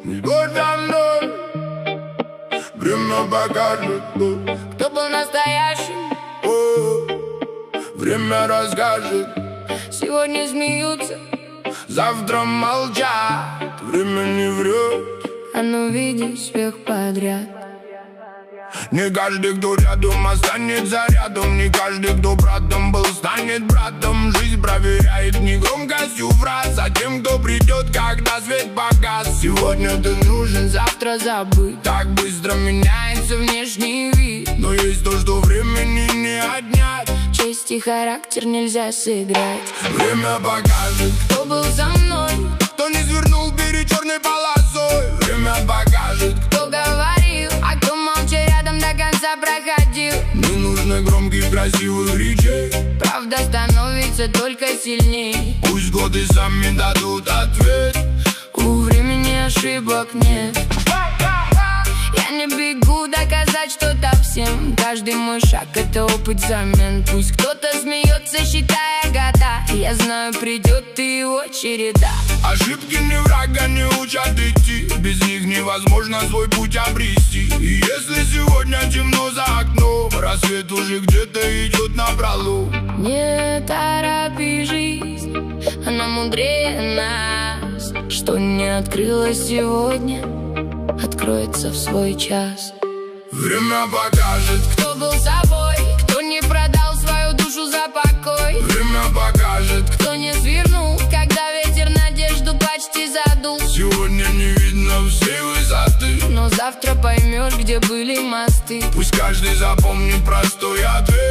Идут за мной, время покажет, кто был настоящим. Время расскажет. Сегодня смеются, завтра молчат. Время не врет, оно видит всех подряд. Не каждый, кто рядом, останется рядом. Не каждый, кто братом был, станет братом. Жизнь проверяет не громкостью фраз, а тем, кто придет, когда свет погас. Сегодня ты нужен, Завтра забыт, так быстро меняется внешний вид. но есть то, что времени не отнять. Честь и характер нельзя сыграть. Время покажет, Кто был за мной, кто не свернул перед черной полосой. Время покажет, кто говорил, а кто молча рядом до конца проходил. не нужно громких красивых речей. Правда становится только сильней. Пусть годы сами дадут ответ. У времени ошибок нет. Я не бегу доказать что-то всем. Каждый мой шаг — это опыт взамен. Пусть кто-то смеется, считая года. Я знаю, придет и его череда. Ошибки не врага, не учат идти. Без них невозможно свой путь обрести. И если сегодня темно за окном, рассвет уже где-то идет напролом. Не торопи жизнь, она мудрее нас. Что не открылось сегодня, откроется в свой час. Время покажет, Кто был собой, кто не продал свою душу за покой. время покажет, Кто не свернул, когда ветер надежду почти задул. сегодня не видно всей высоты, Но завтра поймешь, где были мосты. пусть каждый запомнит простой ответ.